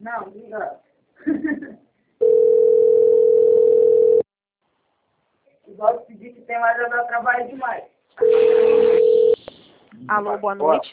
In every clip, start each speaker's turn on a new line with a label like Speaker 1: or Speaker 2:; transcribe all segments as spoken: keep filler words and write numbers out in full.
Speaker 1: Não, liga. Igual pedir que tem mais a dar trabalho demais.
Speaker 2: Alô, boa noite.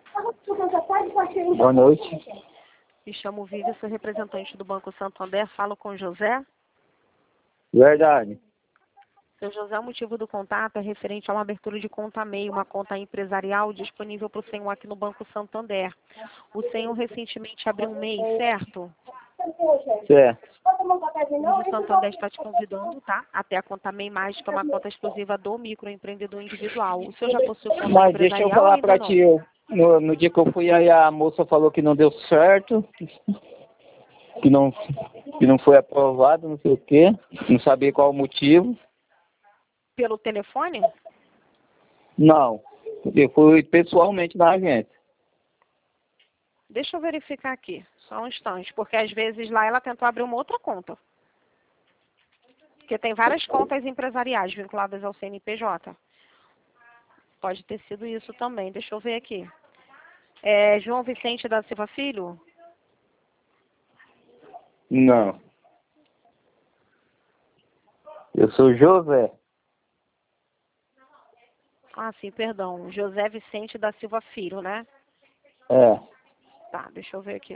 Speaker 3: Boa noite.
Speaker 2: Me chamo Vivi, sou representante do Banco Santander. Falo com José.
Speaker 3: Verdade.
Speaker 2: Seu José, o motivo do contato é referente a uma abertura de conta MEI, uma conta empresarial disponível para o senhor aqui no Banco Santander. O senhor recentemente abriu um MEI, certo?
Speaker 3: Certo.
Speaker 2: O Santander está te convidando, tá? Até a conta MEI Mágica, uma conta exclusiva do microempreendedor individual. O senhor já possui conta
Speaker 3: Mas deixa eu
Speaker 2: empresarial
Speaker 3: falar
Speaker 2: ainda
Speaker 3: pra
Speaker 2: não?
Speaker 3: ti, eu, no, no dia que eu fui aí a moça falou que não deu certo, que não, que não foi aprovado, não sei o quê, não sabia qual o motivo.
Speaker 2: Pelo telefone?
Speaker 3: Não, eu fui pessoalmente na agência.
Speaker 2: Deixa eu verificar aqui, só um instante, porque às vezes lá ela tentou abrir uma outra conta. Porque tem várias contas empresariais vinculadas ao C N P J. Pode ter sido isso também, deixa eu ver aqui. É João Vicente da Silva Filho?
Speaker 3: Não. Eu sou José.
Speaker 2: Ah, sim, perdão. José Vicente da Silva Filho, né?
Speaker 3: É.
Speaker 2: Tá, deixa eu ver aqui.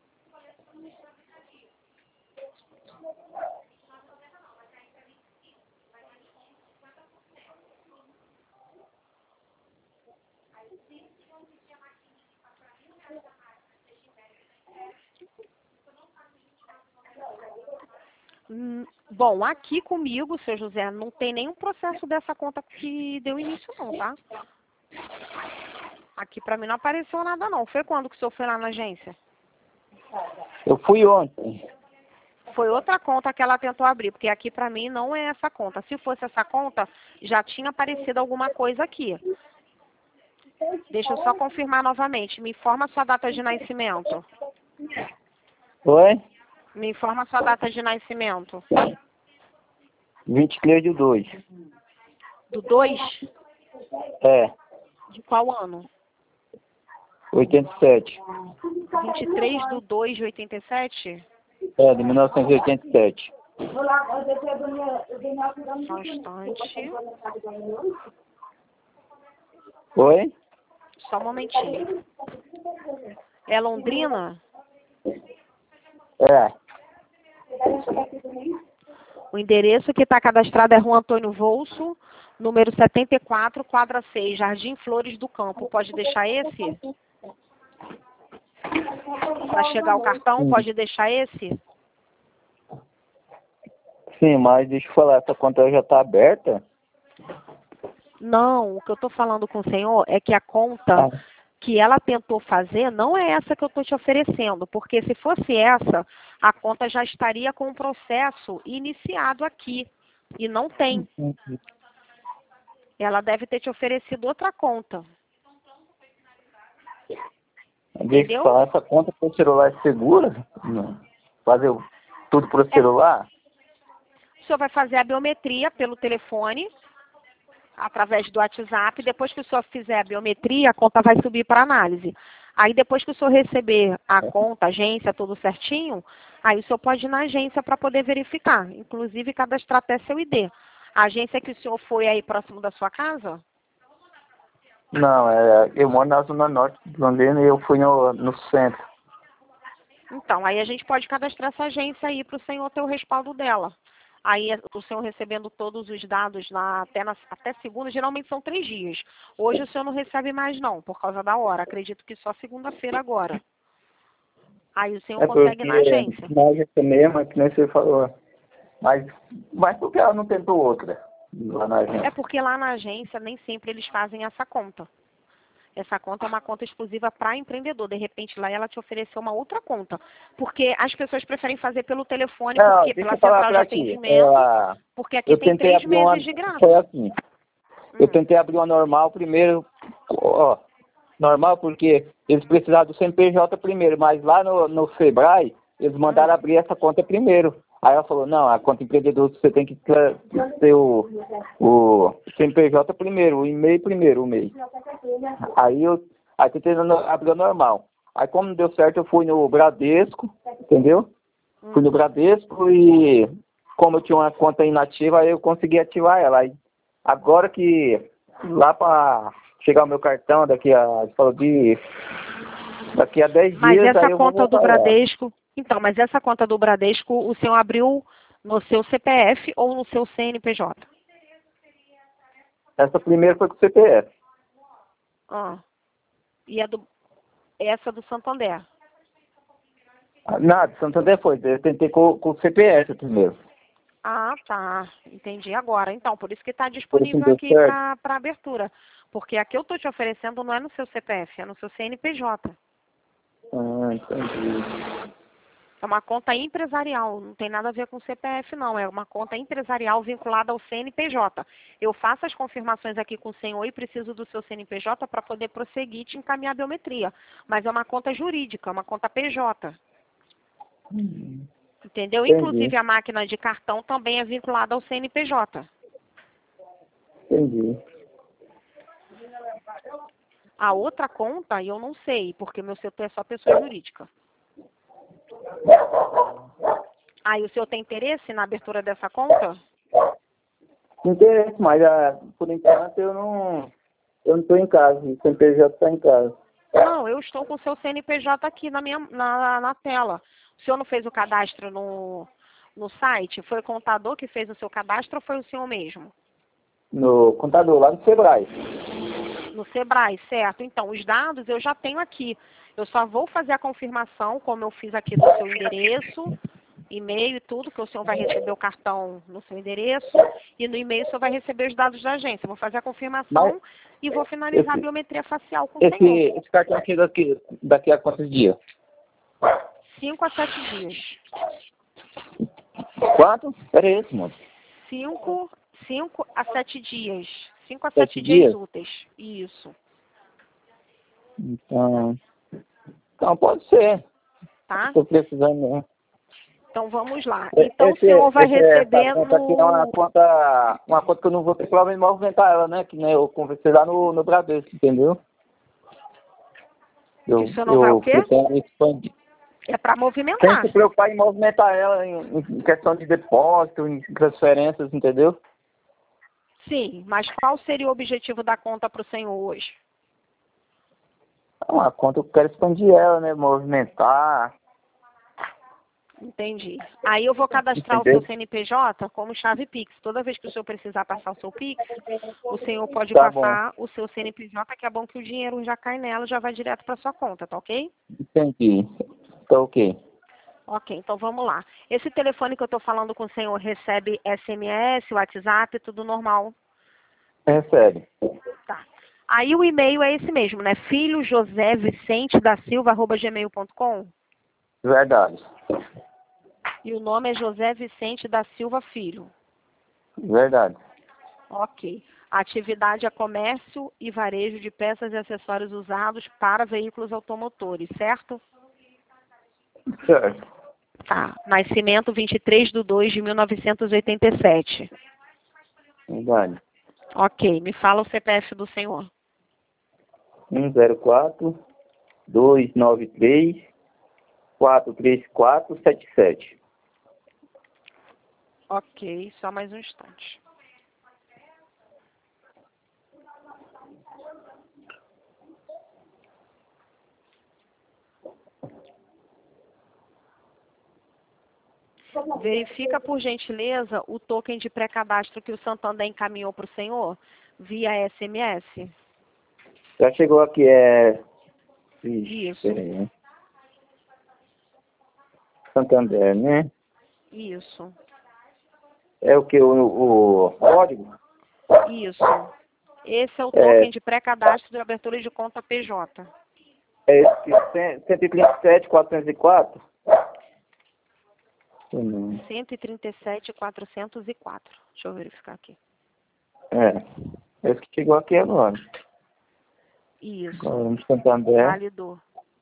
Speaker 2: Hum, bom, aqui comigo, seu José, não tem nenhum processo dessa conta que deu início não, tá? Aqui pra mim não apareceu nada não. Foi quando que o senhor foi lá na agência?
Speaker 3: Eu fui ontem.
Speaker 2: Foi outra conta que ela tentou abrir, porque aqui pra mim não é essa conta. Se fosse essa conta, já tinha aparecido alguma coisa aqui. Deixa eu só confirmar novamente. Me informa a sua data de nascimento.
Speaker 3: Oi?
Speaker 2: Me informa a sua data de nascimento.
Speaker 3: vinte e três de dois.
Speaker 2: Do dois?
Speaker 3: É.
Speaker 2: De qual ano?
Speaker 3: oitenta e sete.
Speaker 2: vinte e três do dois de oitenta e sete?
Speaker 3: É, de mil novecentos e oitenta e sete.
Speaker 2: Só um instante.
Speaker 3: Oi?
Speaker 2: Só um momentinho. É Londrina?
Speaker 3: É.
Speaker 2: O endereço que está cadastrado é Rua Antônio Volso, número setenta e quatro, quadra seis, Jardim Flores do Campo. Pode deixar esse? Para chegar o cartão, pode deixar esse?
Speaker 3: Sim, mas deixa eu falar, essa conta já está aberta?
Speaker 2: Não, o que eu estou falando com o senhor é que a conta
Speaker 3: Ah.
Speaker 2: que ela tentou fazer não é essa que eu estou te oferecendo, porque se fosse essa, a conta já estaria com o processo iniciado aqui, e não tem. Ela deve ter te oferecido outra conta.
Speaker 3: Deixa
Speaker 2: Entendeu?
Speaker 3: eu falar, essa conta por celular é segura? Não. Fazer o- tudo por celular?
Speaker 2: O senhor vai fazer a biometria pelo telefone, através do WhatsApp. Depois que o senhor fizer a biometria, a conta vai subir para análise. Aí depois que o senhor receber a conta, a agência, tudo certinho, aí o senhor pode ir na agência para poder verificar. Inclusive cadastrar até seu I D. A agência que o senhor foi aí próximo da sua casa?
Speaker 3: Não, é, eu moro na zona norte de Londrina e eu fui no, no centro.
Speaker 2: Então, aí a gente pode cadastrar essa agência aí para o senhor ter o respaldo dela. Aí o senhor recebendo todos os dados lá até, na, até segunda, geralmente são três dias. Hoje o senhor não recebe mais não, por causa da hora. Acredito que só segunda-feira agora. Aí o senhor
Speaker 3: É
Speaker 2: consegue
Speaker 3: porque
Speaker 2: ir na agência.
Speaker 3: na agência mesmo, é que nem você falou. Mas, mas por que ela não tentou outra lá na agência?
Speaker 2: É porque lá na agência nem sempre eles fazem essa conta. Essa conta é uma conta exclusiva para empreendedor. De repente lá ela te ofereceu uma outra conta. Porque as pessoas preferem fazer pelo telefone,
Speaker 3: Não,
Speaker 2: porque
Speaker 3: deixa
Speaker 2: pela
Speaker 3: eu falar
Speaker 2: central de
Speaker 3: pra ti.
Speaker 2: atendimento,
Speaker 3: Ela,
Speaker 2: porque aqui
Speaker 3: eu
Speaker 2: tem
Speaker 3: tentei
Speaker 2: três
Speaker 3: abrir uma.
Speaker 2: meses de graça.
Speaker 3: Foi assim. Eu
Speaker 2: Hum.
Speaker 3: tentei abrir uma normal primeiro, ó, normal porque eles precisavam do C N P J primeiro, mas lá no, no Sebrae, eles mandaram
Speaker 2: Hum.
Speaker 3: abrir essa conta primeiro. Aí ela falou, não, a conta empreendedor você tem que ter ter o, o C N P J primeiro, o e-mail primeiro, o e-mail. Aí eu aí tentei no- abrir a normal. Aí como não deu certo, eu fui no Bradesco, entendeu?
Speaker 2: Hum.
Speaker 3: Fui no Bradesco e como eu tinha uma conta inativa, aí eu consegui ativar ela. Aí, agora que lá para chegar o meu cartão, daqui a, falou de, daqui a dez
Speaker 2: Mas
Speaker 3: dias,
Speaker 2: essa
Speaker 3: aí eu vou
Speaker 2: conta do
Speaker 3: voltar lá.
Speaker 2: Bradesco, então, mas essa conta do Bradesco, o senhor abriu no seu C P F ou no seu C N P J?
Speaker 3: Essa primeira foi com o C P F.
Speaker 2: Ah. E a do, essa do Santander?
Speaker 3: Nada, Santander foi. Eu tentei com, com o C P F primeiro.
Speaker 2: Ah, tá. Entendi agora. Então, por isso que está
Speaker 3: Por isso não
Speaker 2: disponível
Speaker 3: deu
Speaker 2: aqui
Speaker 3: certo.
Speaker 2: para abertura. Porque a que eu estou te oferecendo não é no seu C P F, é no seu C N P J.
Speaker 3: Ah, entendi.
Speaker 2: É uma conta empresarial, não tem nada a ver com C P F, não. É uma conta empresarial vinculada ao C N P J. Eu faço as confirmações aqui com o senhor e preciso do seu C N P J para poder prosseguir e te encaminhar a biometria. Mas é uma conta jurídica, uma conta P J. Entendeu?
Speaker 3: Entendi.
Speaker 2: Inclusive a máquina de cartão também é vinculada ao C N P J.
Speaker 3: Entendi.
Speaker 2: A outra conta eu não sei, porque meu setor é só pessoa jurídica. Aí o senhor tem interesse na abertura dessa conta?
Speaker 3: Interesse, mas ah, por enquanto eu não eu não estou em casa. O C N P J está em casa.
Speaker 2: Não, eu estou com o seu C N P J aqui na, minha, na, na tela. O senhor não fez o cadastro no, no site? Foi o contador que fez o seu cadastro ou foi o senhor mesmo?
Speaker 3: No contador, lá no Sebrae.
Speaker 2: No Sebrae, certo. Então, os dados eu já tenho aqui. Eu só vou fazer a confirmação, como eu fiz aqui do seu endereço, e-mail e tudo, que o senhor vai receber o cartão no seu endereço, e no e-mail o senhor vai receber os dados da agência. Eu vou fazer a confirmação
Speaker 3: Mas
Speaker 2: e vou finalizar a
Speaker 3: esse,
Speaker 2: biometria facial com o
Speaker 3: esse,
Speaker 2: senhor.
Speaker 3: esse cartão aqui daqui, daqui a quantos dias?
Speaker 2: Cinco a sete dias.
Speaker 3: Quatro? Era esse, mano.
Speaker 2: Cinco, cinco a sete dias. Cinco a
Speaker 3: Sete
Speaker 2: sete dias
Speaker 3: dias?
Speaker 2: úteis. Isso.
Speaker 3: Então, então pode ser.
Speaker 2: Tá?
Speaker 3: Estou precisando, né?
Speaker 2: Então vamos lá.
Speaker 3: Esse,
Speaker 2: Então o senhor vai
Speaker 3: esse, essa
Speaker 2: receber
Speaker 3: conta aqui é uma
Speaker 2: no.
Speaker 3: conta, uma conta que eu não vou ter problema em movimentar ela, né? Que nem eu conversei lá no, no Bradesco, entendeu?
Speaker 2: Que
Speaker 3: Eu,
Speaker 2: o senhor não vai o
Speaker 3: eu
Speaker 2: quê?
Speaker 3: pretendo expandir.
Speaker 2: É para
Speaker 3: Sem
Speaker 2: movimentar.
Speaker 3: se preocupar em movimentar ela em, em questão de depósito, em transferências, entendeu?
Speaker 2: Sim, mas qual seria o objetivo da conta para o senhor hoje?
Speaker 3: É uma conta eu quero expandir ela, né? Movimentar,
Speaker 2: Entendi. Aí eu vou cadastrar o
Speaker 3: entendeu?
Speaker 2: seu C N P J como chave Pix. Toda vez que o senhor precisar passar o seu Pix, o senhor pode
Speaker 3: Tá bom,
Speaker 2: passar o seu C N P J, que é bom que o dinheiro já cai nela, já vai direto para sua conta, tá ok?
Speaker 3: entendi. Tá ok.
Speaker 2: Ok, então vamos lá. Esse telefone que eu estou falando com o senhor recebe S M S, WhatsApp, tudo normal?
Speaker 3: Recebe.
Speaker 2: Tá. Aí o e-mail é esse mesmo, né? filho josé vicente da silva arroba gmail ponto com.
Speaker 3: Verdade.
Speaker 2: E o nome é José Vicente da Silva Filho.
Speaker 3: Verdade.
Speaker 2: Ok. A atividade é comércio e varejo de peças e acessórios usados para veículos automotores, certo?
Speaker 3: Certo.
Speaker 2: Tá. Nascimento vinte e três de dois de mil novecentos e oitenta e sete.
Speaker 3: Verdade.
Speaker 2: Ok. Me fala o C P F do senhor.
Speaker 3: um zero quatro, dois nove três, quatro três quatro sete sete.
Speaker 2: Ok. Só mais um instante. Verifica, por gentileza, o token de pré-cadastro que o Santander encaminhou para o senhor via S M S.
Speaker 3: Já chegou aqui, é... Ixi,
Speaker 2: Isso.
Speaker 3: peraí, né? Santander, né?
Speaker 2: Isso.
Speaker 3: É o que? O, o código?
Speaker 2: Isso. Esse é o
Speaker 3: É,
Speaker 2: token de pré-cadastro de abertura de conta P J.
Speaker 3: é esse cento e trinta e sete, quatrocentos e quatro? Hum,
Speaker 2: cento e trinta e sete, quatrocentos e quatro. Deixa eu verificar aqui.
Speaker 3: É, esse que chegou aqui agora.
Speaker 2: Isso.
Speaker 3: Agora vamos Santander.
Speaker 2: Validou.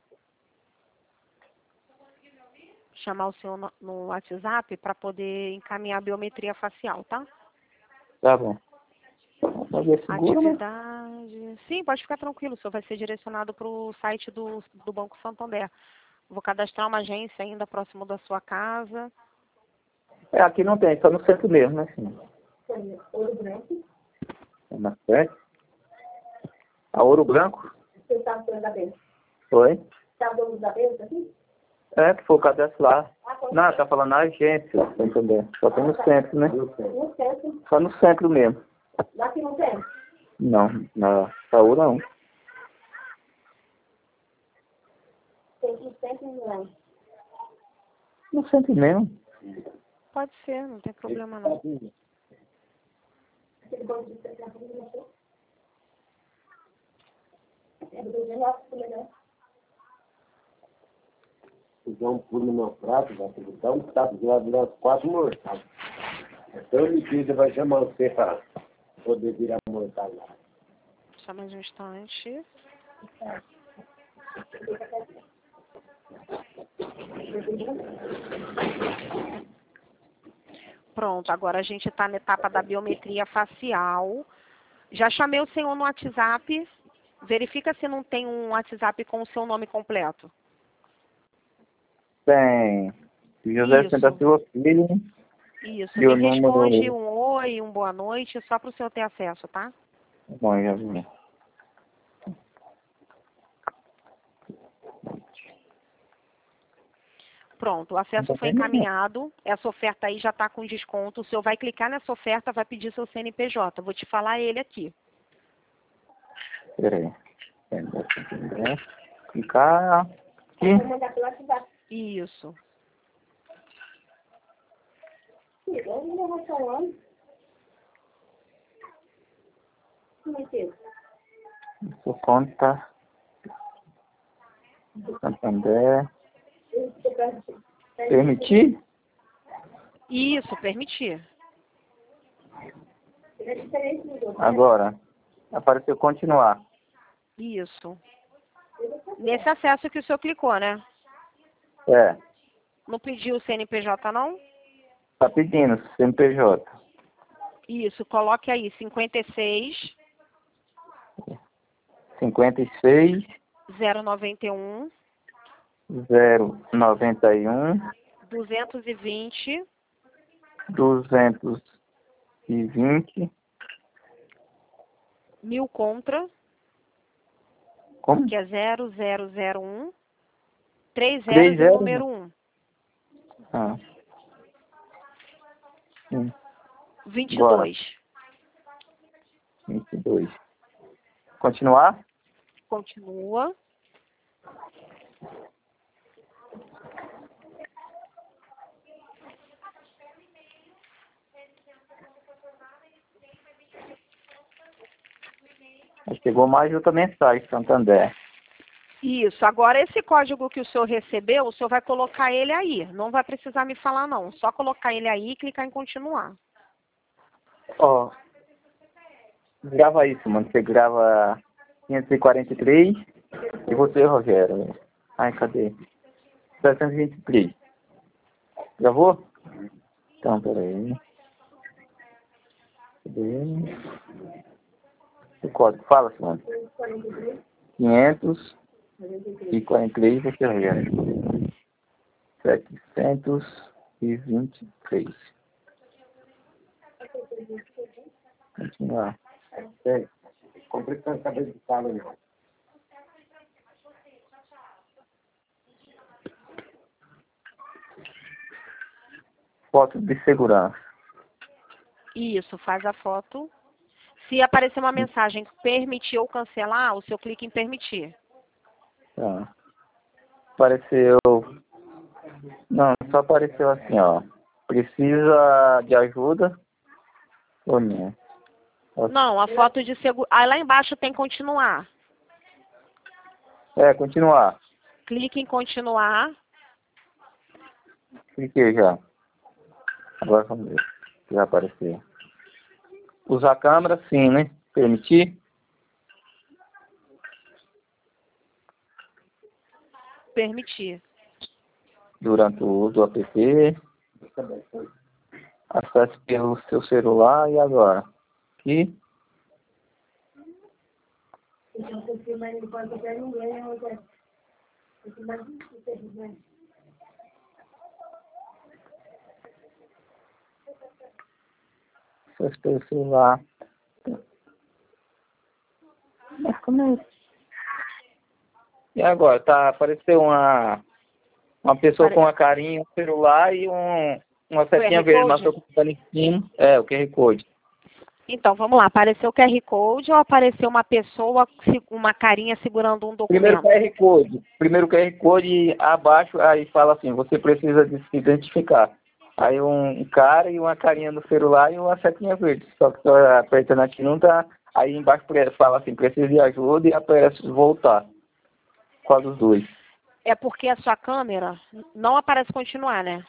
Speaker 2: Chamar o senhor no, no WhatsApp para poder encaminhar a biometria facial, tá?
Speaker 3: Tá bom. Mas é seguro, né?
Speaker 2: Atividade. Sim, pode ficar tranquilo. O senhor vai ser direcionado para o site do, do Banco Santander. Vou cadastrar uma agência ainda próximo da sua casa.
Speaker 3: É, aqui não tem, só no centro mesmo, né, sim.
Speaker 1: Ouro Branco.
Speaker 3: É na frente. A Ouro Branco?
Speaker 1: Você está falando da benção?
Speaker 3: Foi?
Speaker 1: Está falando da benção aqui?
Speaker 3: É, que foi o cadastro lá.
Speaker 1: Ah, qual
Speaker 3: Não, tá falando na agência, tá entendendo? Só tem no centro, né?
Speaker 1: No centro.
Speaker 3: Só no centro mesmo.
Speaker 1: Lá que não tem?
Speaker 3: Não, na Saúde não.
Speaker 1: Tem no centro e não.
Speaker 3: No centro mesmo.
Speaker 2: Pode ser, não tem problema não.
Speaker 1: Aquele banco de centro na frente do centro. É do dezenove, né?
Speaker 4: Fizer um pulo no meu prato, vai ter que dar um tapa de lá virar quatro mortais. Então ele diz, vai chamar você para poder virar mortal lá.
Speaker 2: Só mais um instante. Pronto, agora a gente está na etapa da biometria facial. Já chamei o senhor no WhatsApp. Verifica se não tem um WhatsApp com o seu nome completo.
Speaker 3: Tem José
Speaker 2: Isso.
Speaker 3: Santa Silva Filho.
Speaker 2: Isso,
Speaker 3: E o
Speaker 2: me responde
Speaker 3: número...
Speaker 2: um oi, um boa noite, só para o senhor ter acesso, tá?
Speaker 3: Bom, já vi.
Speaker 2: Pronto, o acesso foi encaminhado. Essa oferta aí já está com desconto. O senhor vai clicar nessa oferta, vai pedir seu C N P J. Vou te falar ele aqui.
Speaker 3: Peraí. Clicar aqui.
Speaker 1: Vou mandar pelo WhatsApp.
Speaker 2: Isso.
Speaker 1: Eu não vou falando. Como é que é?
Speaker 3: Sua conta. Santander. Permitir?
Speaker 2: Isso, permitir.
Speaker 1: É diferente do outro.
Speaker 3: Agora. Apareceu continuar.
Speaker 2: Isso. Nesse acesso que o senhor clicou, né?
Speaker 3: É.
Speaker 2: Não pediu o C N P J, não?
Speaker 3: Tá pedindo C N P J.
Speaker 2: Isso, coloque aí cinquenta e seis,
Speaker 3: cinquenta e seis,
Speaker 2: zero noventa e um,
Speaker 3: zero noventa e um,
Speaker 2: duzentos e vinte,
Speaker 3: duzentos e vinte.
Speaker 2: mil contra,
Speaker 3: Como?
Speaker 2: que é zero zero zero um, três
Speaker 3: Três
Speaker 2: zeros e
Speaker 3: zeros?
Speaker 2: número um.
Speaker 3: Ah. Sim.
Speaker 2: vinte e
Speaker 3: Agora.
Speaker 2: dois.
Speaker 3: vinte e dois. Continuar?
Speaker 2: Continua.
Speaker 3: Chegou mais outra mensagem, Santander.
Speaker 2: Isso. Agora, esse código que o senhor recebeu, o senhor vai colocar ele aí. Não vai precisar me falar, não. Só colocar ele aí e clicar em continuar.
Speaker 3: Ó, grava isso, mano. Você grava quinhentos e quarenta e três e você, Rogério. Ai, cadê? setecentos e vinte e três. Gravou? Então, peraí. Cadê? O código, fala, mano. quinhentos e quarenta e três, você, Rogério. setecentos e vinte e três. Continuar.
Speaker 4: É, completando a cabeça de sala, não.
Speaker 3: Foto de segurança.
Speaker 2: Isso, faz a foto. Se aparecer uma mensagem permitir ou cancelar, o senhor clica em permitir.
Speaker 3: Tá. Apareceu... Não, só apareceu assim, ó. Precisa de ajuda ou não?
Speaker 2: Não, a foto de segurança... Aí lá embaixo tem continuar.
Speaker 3: É, continuar.
Speaker 2: Clique em continuar.
Speaker 3: Cliquei já. Agora vamos ver se vai aparecer. Usar a câmera, sim, né? Permitir.
Speaker 2: Permitir.
Speaker 3: Durante o uso do app. Acesse pelo seu celular e agora. Aqui.
Speaker 1: mas não pode ter ninguém, não quer. Mas
Speaker 3: Essas coisas, celular. Mas como é isso? E agora? Tá, apareceu uma, uma pessoa
Speaker 2: Pare-
Speaker 3: com uma carinha, um celular e um, uma setinha
Speaker 2: R
Speaker 3: verde,
Speaker 2: Code?
Speaker 3: mas tô clicando em cima. É, o Q R Code.
Speaker 2: Então, vamos lá. Apareceu o Q R Code ou apareceu uma pessoa, se- uma carinha segurando um
Speaker 3: Primeiro
Speaker 2: documento?
Speaker 3: Q R Code. Primeiro Q R Code abaixo, aí fala assim, você precisa de se identificar. Aí um, um cara e uma carinha no celular e uma setinha verde. Só que tô apertando aqui não tá. Aí embaixo pre- fala assim, precisa de ajuda e aparece voltar. Qual dos dois?
Speaker 2: É porque a sua câmera não aparece continuar, né?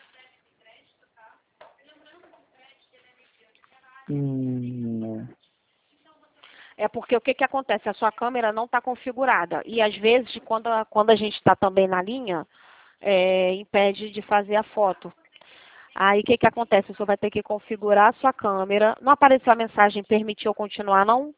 Speaker 3: Hum,
Speaker 2: É porque o que, que acontece? A sua câmera não está configurada. E às vezes, quando a, quando a gente está também na linha, é, impede de fazer a foto. Aí o que, que acontece? Você vai ter que configurar a sua câmera. Não apareceu a mensagem permitiu continuar, não?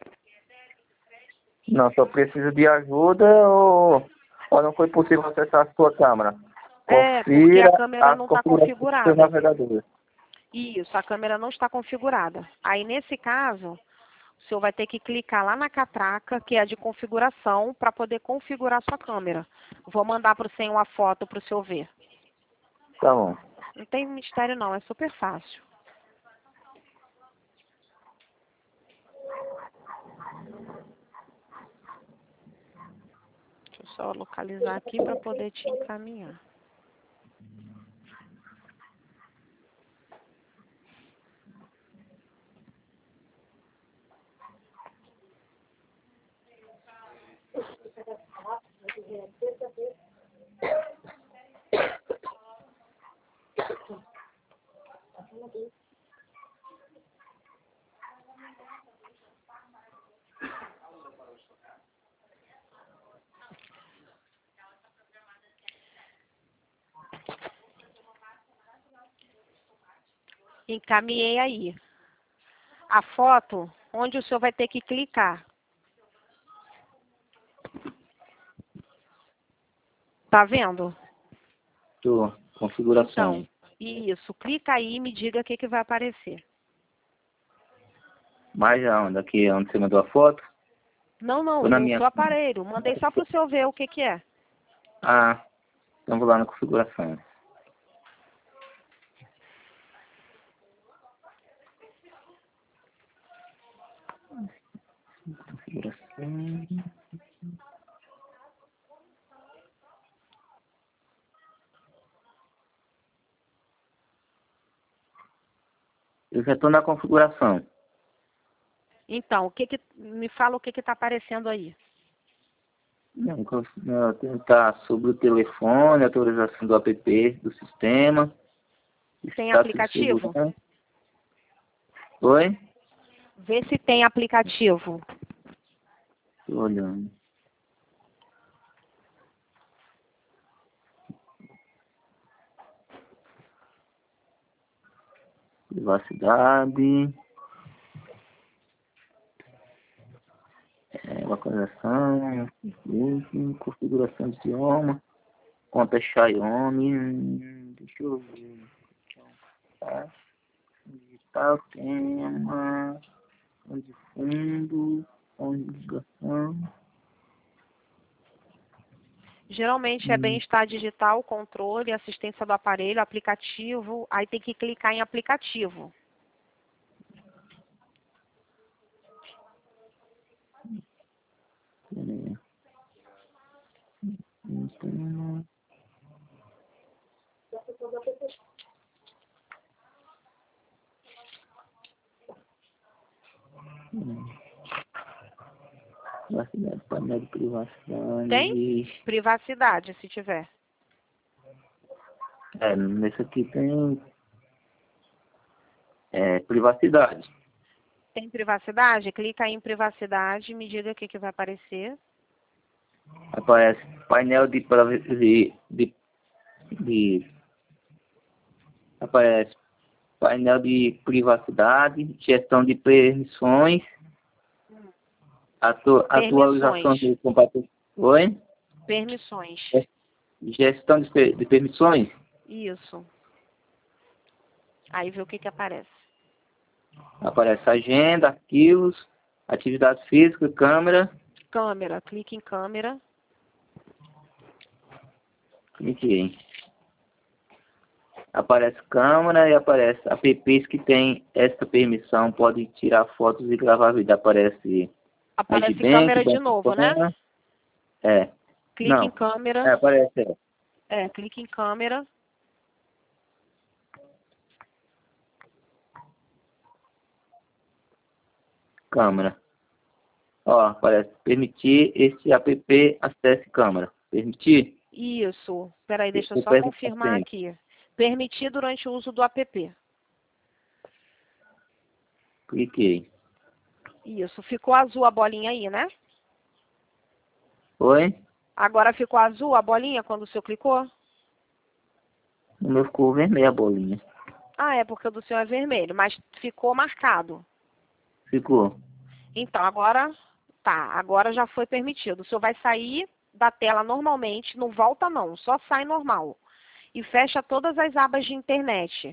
Speaker 3: não, só precisa de ajuda ou, ou não foi possível acessar a sua câmera.
Speaker 2: É, porque a
Speaker 3: Confira
Speaker 2: câmera
Speaker 3: as
Speaker 2: não está
Speaker 3: configurações do seu
Speaker 2: configurada.
Speaker 3: navegador.
Speaker 2: Isso, a câmera não está configurada. Aí, nesse caso, o senhor vai ter que clicar lá na catraca, que é a de configuração, para poder configurar a sua câmera. Vou mandar para o senhor uma foto para o senhor ver.
Speaker 3: Tá bom.
Speaker 2: Não tem mistério não, é super fácil. Deixa eu só localizar aqui para poder te encaminhar. Encaminhei aí. A foto, onde o senhor vai ter que clicar. Tá vendo?
Speaker 3: Tô. Configuração.
Speaker 2: Então, isso. Clica aí e me diga o que, que vai aparecer.
Speaker 3: Mais aonde? Aqui onde você mandou a foto?
Speaker 2: Não, não,
Speaker 3: Tô na
Speaker 2: no
Speaker 3: minha.
Speaker 2: seu aparelho. Mandei só para o senhor ver o que, que é.
Speaker 3: Ah, então vou lá na configuração. Configuração. Eu já estou na configuração.
Speaker 2: Então, o que que, me fala o que que está aparecendo aí.
Speaker 3: Não, não, tentar sobre o telefone, atualização do app do sistema.
Speaker 2: Tem
Speaker 3: Status de
Speaker 2: aplicativo?
Speaker 3: segurança. Oi?
Speaker 2: Vê se tem aplicativo.
Speaker 3: Estou olhando. Privacidade. É, localização. Configuração de idioma. Conta Xiaomi. hum, Deixa eu ver. Tá. Digital, tema. Som de fundo. Som de ligação.
Speaker 2: Geralmente é
Speaker 3: Hum.
Speaker 2: bem-estar digital, controle, assistência do aparelho, aplicativo. Aí tem que clicar em aplicativo.
Speaker 3: É. Então, hum. Privacidade, painel de privacidade.
Speaker 2: Tem? Privacidade, se tiver.
Speaker 3: É, nesse aqui tem é, privacidade.
Speaker 2: Tem privacidade? Clica aí em privacidade, me diga o que, que vai aparecer.
Speaker 3: Aparece painel de, pravi- de, de, de aparece painel de privacidade, gestão de permissões, Atu atualização de compatibilidade. Oi?
Speaker 2: Permissões.
Speaker 3: Gestão de, per de permissões?
Speaker 2: Isso. Aí vê o que que aparece.
Speaker 3: Aparece agenda, arquivos, atividade física, câmera.
Speaker 2: Câmera. Clique em câmera.
Speaker 3: Cliquei. Aparece câmera e aparece apps que tem esta permissão. Pode tirar fotos e gravar vídeo. Aparece...
Speaker 2: Aparece
Speaker 3: Bank,
Speaker 2: câmera de
Speaker 3: Bank,
Speaker 2: novo, né?
Speaker 3: É.
Speaker 2: Clique
Speaker 3: Não.
Speaker 2: em câmera.
Speaker 3: É, aparece. É.
Speaker 2: É, clique em câmera.
Speaker 3: Câmera. Ó, aparece permitir este app acesse câmera. Permitir?
Speaker 2: Isso. Peraí, deixa eu
Speaker 3: Eu
Speaker 2: só
Speaker 3: pergunto
Speaker 2: confirmar
Speaker 3: assim.
Speaker 2: aqui. Permitir durante o uso do app.
Speaker 3: Cliquei.
Speaker 2: Isso. Ficou azul a bolinha aí, né?
Speaker 3: Oi?
Speaker 2: Agora ficou azul a bolinha quando o senhor clicou?
Speaker 3: O meu ficou vermelho a bolinha.
Speaker 2: Ah, é porque o do senhor é vermelho, mas ficou marcado.
Speaker 3: Ficou.
Speaker 2: Então, agora, tá, agora já foi permitido. O senhor vai sair da tela normalmente, não volta não, só sai normal. E fecha todas as abas de internet.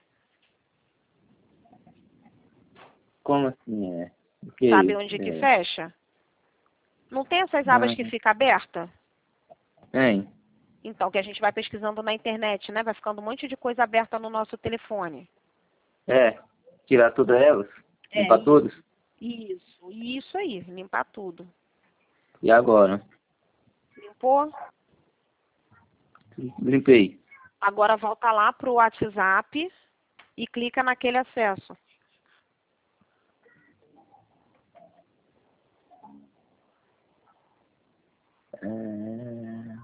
Speaker 3: Como assim é? O que
Speaker 2: Sabe
Speaker 3: é
Speaker 2: onde
Speaker 3: isso?
Speaker 2: que
Speaker 3: É.
Speaker 2: fecha? Não tem essas abas que
Speaker 3: Ah,
Speaker 2: fica aberta?
Speaker 3: tem.
Speaker 2: Então, que a gente vai pesquisando na internet, né? Vai ficando um monte de coisa aberta no nosso telefone.
Speaker 3: É. Tirar todas elas?
Speaker 2: É,
Speaker 3: Limpar todos?
Speaker 2: Isso, isso aí, limpar tudo.
Speaker 3: E agora?
Speaker 2: Limpou?
Speaker 3: Limpei.
Speaker 2: Agora volta lá para o WhatsApp e clica naquele acesso.
Speaker 3: É...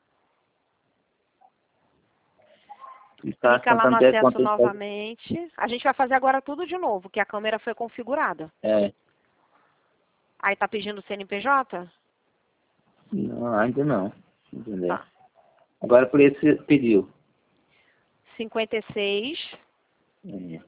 Speaker 2: Clica lá no
Speaker 3: Santander,
Speaker 2: acesso
Speaker 3: quanto está...
Speaker 2: novamente. A gente vai fazer agora tudo de novo, que a câmera foi configurada.
Speaker 3: É.
Speaker 2: Aí tá pedindo C N P J?
Speaker 3: Não, ainda não. Entendeu?
Speaker 2: Tá.
Speaker 3: Agora por esse pediu.
Speaker 2: cinquenta e seis.
Speaker 3: É.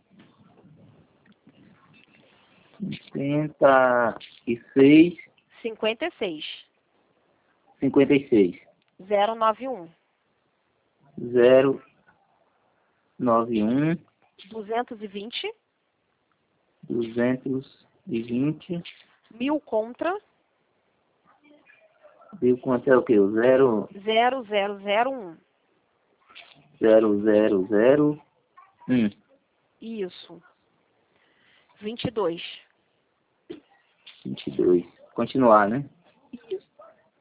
Speaker 3: cinquenta e seis,
Speaker 2: cinquenta e seis.
Speaker 3: cinquenta e seis,
Speaker 2: zero nove um.
Speaker 3: zero nove um,
Speaker 2: duzentos e vinte.
Speaker 3: duzentos e vinte.
Speaker 2: Mil contra.
Speaker 3: Viu quanto é o que? O zero,
Speaker 2: zero zero zero um.
Speaker 3: zero, zero, zero, um.
Speaker 2: Isso. vinte e dois.
Speaker 3: vinte e dois. Continuar, né?
Speaker 2: Isso.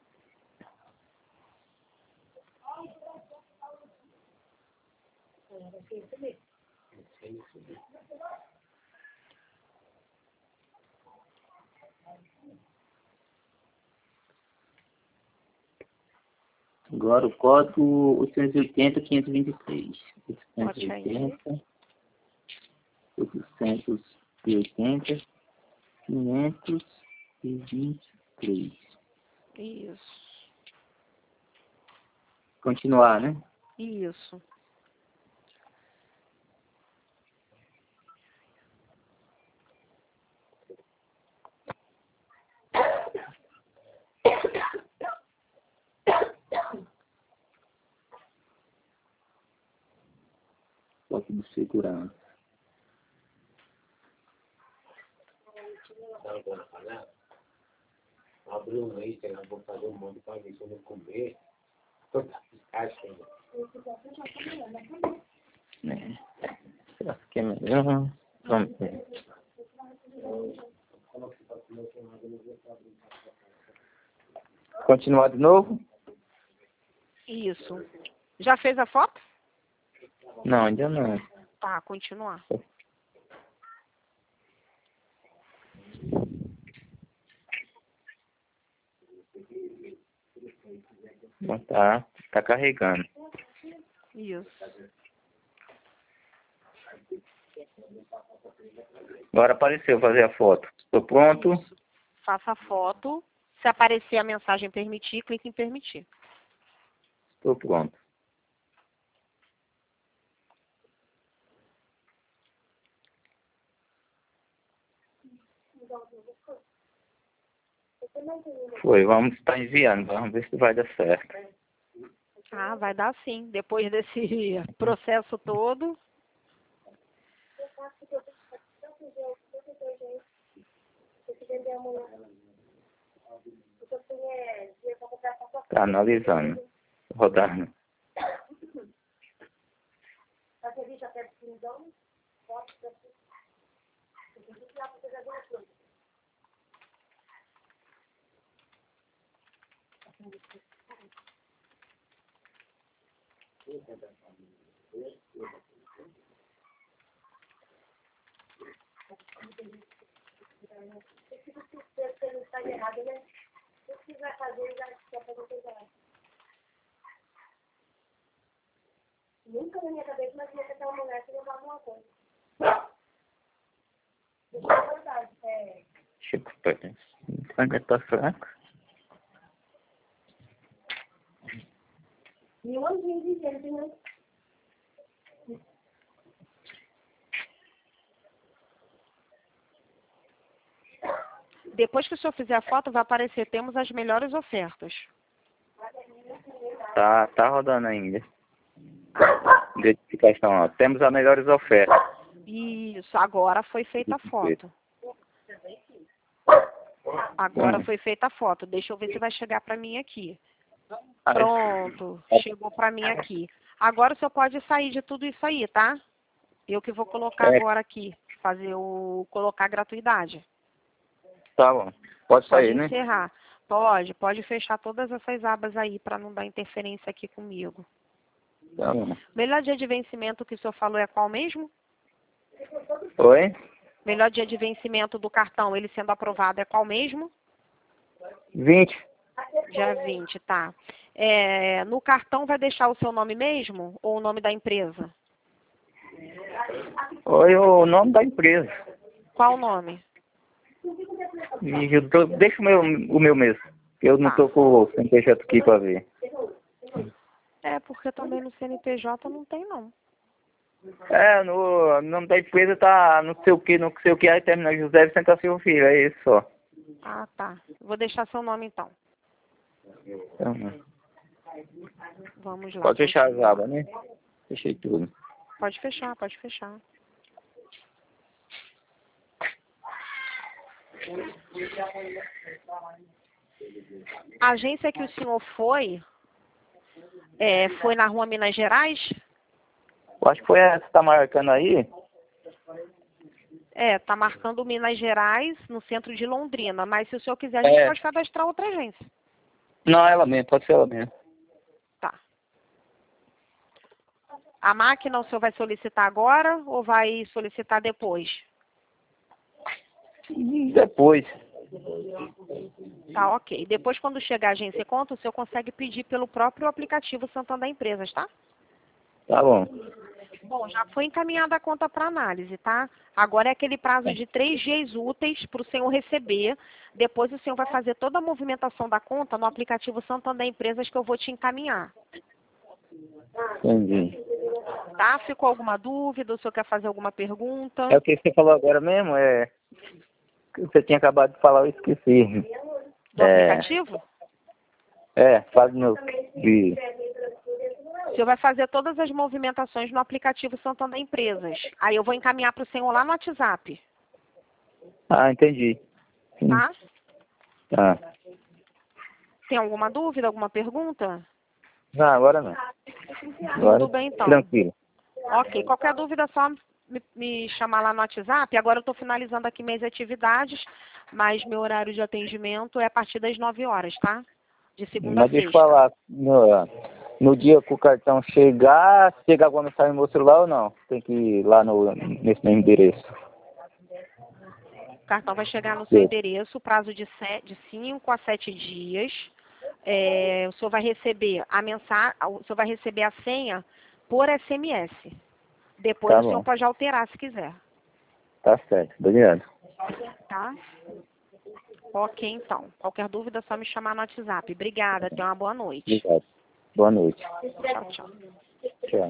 Speaker 3: Agora o código oitocentos e oitenta, quinhentos e vinte e três.
Speaker 2: Bote aí.
Speaker 3: oitocentos e oitenta, quinhentos e vinte e três.
Speaker 2: Isso.
Speaker 3: Continuar, né?
Speaker 2: Isso.
Speaker 3: Código de segurança.
Speaker 4: Abriu um leite, ela vou fazer um monte para ver se eu não comer. Toda caixa ainda.
Speaker 3: Né? Será que é melhor? Vamos ver. Continuar de novo?
Speaker 2: Isso. Já fez a foto?
Speaker 3: Não, ainda não.
Speaker 2: Tá, continuar.
Speaker 3: Bom, tá, tá carregando.
Speaker 2: Isso.
Speaker 3: Agora apareceu fazer a foto. Estou pronto.
Speaker 2: Isso. Faça a foto. Se aparecer a mensagem permitir, clique em permitir.
Speaker 3: Estou pronto. Foi, vamos estar enviando, vamos ver se vai dar certo.
Speaker 2: Ah, vai dar sim. Depois desse processo todo.
Speaker 3: Tá analisando, rodando.
Speaker 1: Nunca na minha cabeça imaginei que aquela mulher que levava uma coisa. Isso é verdade. É.
Speaker 3: Chico Pérez. Ainda tá fraco.
Speaker 1: E um anjinho de gente, né?
Speaker 2: Depois que o senhor fizer a foto, vai aparecer, temos as melhores ofertas.
Speaker 3: Tá, tá rodando ainda. Identificação, ó. Temos as melhores ofertas.
Speaker 2: Isso, agora foi feita a foto. Agora
Speaker 3: Hum.
Speaker 2: foi feita a foto. Deixa eu ver se vai chegar para mim aqui.
Speaker 3: Ah,
Speaker 2: Pronto, chegou para mim aqui. Agora o senhor pode sair de tudo isso aí, tá? Eu que vou colocar
Speaker 3: É.
Speaker 2: agora aqui, fazer o colocar a gratuidade.
Speaker 3: Tá bom. Pode
Speaker 2: Pode
Speaker 3: sair, né?
Speaker 2: encerrar. Pode, pode fechar todas essas abas aí para não dar interferência aqui comigo.
Speaker 3: Tá bom.
Speaker 2: Melhor dia de vencimento que o senhor falou é qual mesmo?
Speaker 3: Oi?
Speaker 2: Melhor dia de vencimento do cartão, ele sendo aprovado, é qual mesmo?
Speaker 3: vinte.
Speaker 2: Dia vinte, tá. É, no cartão vai deixar o seu nome mesmo ou o nome da empresa?
Speaker 3: Oi, o nome da empresa.
Speaker 2: Qual o nome?
Speaker 3: E eu tô- deixa o meu, o meu mesmo. Eu não
Speaker 2: Tá.
Speaker 3: tô com o C N P J aqui pra ver.
Speaker 2: É, porque também no C N P J não tem, não.
Speaker 3: É, no o nome da empresa tá não sei o que, não sei o que, aí termina José Vicente Silva Filho, é isso só.
Speaker 2: Ah, tá. Vou deixar seu nome então.
Speaker 3: Então,
Speaker 2: Vamos lá.
Speaker 3: pode fechar as abas, né? Fechei tudo.
Speaker 2: Pode fechar, pode fechar. A agência que o senhor foi, é, foi na rua Minas Gerais?
Speaker 3: Eu acho que foi essa que tá marcando aí.
Speaker 2: É, tá marcando Minas Gerais, no centro de Londrina. Mas se o senhor quiser, a gente
Speaker 3: É.
Speaker 2: pode cadastrar outra agência.
Speaker 3: Não, ela mesmo, pode ser ela mesmo.
Speaker 2: Tá. A máquina o senhor vai solicitar agora ou vai solicitar depois?
Speaker 3: E depois.
Speaker 2: Tá, ok. Depois, quando chegar a agência e conta, o senhor consegue pedir pelo próprio aplicativo Santander Empresas, tá?
Speaker 3: Tá bom.
Speaker 2: Bom, já foi encaminhada a conta para análise, tá? Agora é aquele prazo de três dias úteis para o senhor receber. Depois o senhor vai fazer toda a movimentação da conta no aplicativo Santander Empresas que eu vou te encaminhar.
Speaker 3: Entendi.
Speaker 2: Tá? Ficou alguma dúvida? O senhor quer fazer alguma pergunta?
Speaker 3: É o que você falou agora mesmo? É. Você tinha acabado de falar, eu esqueci.
Speaker 2: Do
Speaker 3: É,
Speaker 2: aplicativo?
Speaker 3: é faz no. De,
Speaker 2: O senhor vai fazer todas as movimentações no aplicativo Santander Empresas. Aí eu vou encaminhar para o senhor lá no WhatsApp,
Speaker 3: ah, entendi. Sim.
Speaker 2: tá?
Speaker 3: Tá.
Speaker 2: Tem alguma dúvida, alguma pergunta?
Speaker 3: Não, agora não. Agora,
Speaker 2: Tudo bem, então.
Speaker 3: tranquilo.
Speaker 2: Ok, qualquer dúvida é só me, me chamar lá no WhatsApp. Agora eu estou finalizando aqui minhas atividades, mas meu horário de atendimento é a partir das nove horas, tá? De segunda a
Speaker 3: Mas deixa eu
Speaker 2: sexta.
Speaker 3: falar, no, no dia que o cartão chegar, chega alguma mensagem no meu celular ou não? Tem que ir lá no, nesse mesmo endereço.
Speaker 2: O cartão vai chegar no seu
Speaker 3: Sim.
Speaker 2: endereço, prazo de cinco a sete dias. É, o senhor vai receber a mensagem, o senhor vai receber a senha por S M S. Depois
Speaker 3: Tá
Speaker 2: o senhor
Speaker 3: bom.
Speaker 2: pode alterar se quiser,
Speaker 3: Tá certo, obrigado.
Speaker 2: tá? Ok, então. Qualquer dúvida é só me chamar no WhatsApp. Obrigada, tenha uma boa noite.
Speaker 3: Obrigado. Boa noite.
Speaker 2: Tchau, tchau.
Speaker 3: Tchau.